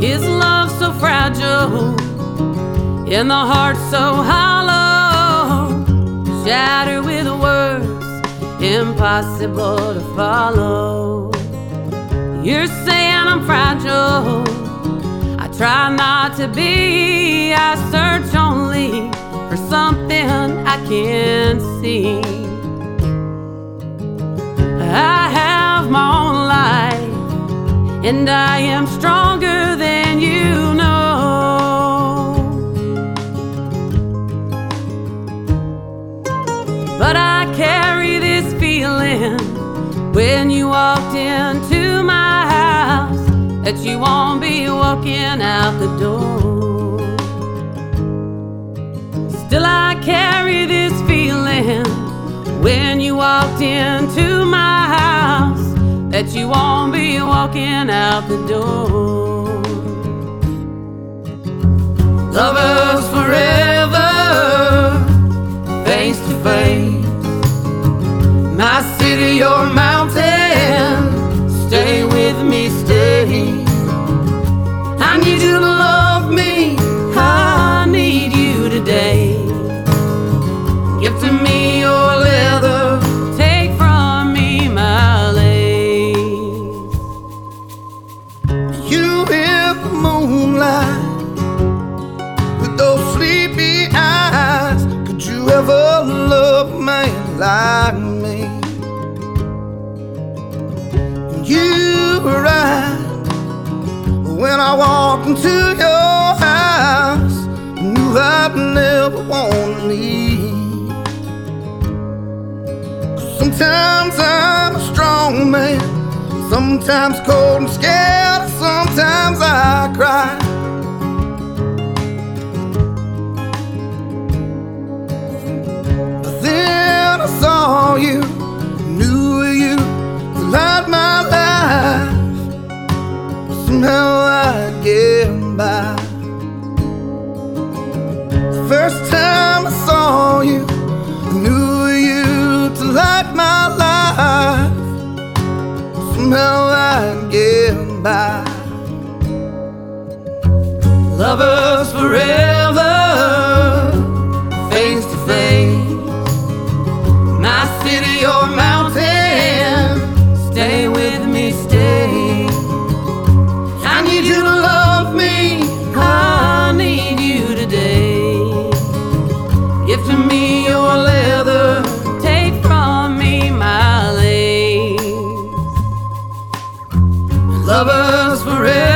Is love so fragile, and the heart so hollow, shattered with words impossible to follow? You're saying I'm fragile, I try not to be. I search only for something I can't see. I have my own life, and I am stronger than you know. But I carry this feeling when you walked into my house, that you won't be walking out the door. Still I carry this feeling when you walked into my house, that you won't be walking out the door. Lovers forever, face to face. My city, your mountain, stay with me, stay. I need you to love me, I need you today. Give to me your leather, take from me my lace. You in the moonlight with those sleepy eyes, could you ever love a man like me? You were right when I walked into your house, I knew I'd never want to leave. Sometimes I'm a strong man, sometimes cold and scared, sometimes I cry. But then I saw you, knew you to light my life. Somehow I'd get by. The first time I saw you, I knew you to light my life. Somehow I'd get by. Lovers forever, face to face. My city, your mountain, stay with me, stay. I need you to love me, I need you today. Give to me your leather, take from me my lace. Lovers forever.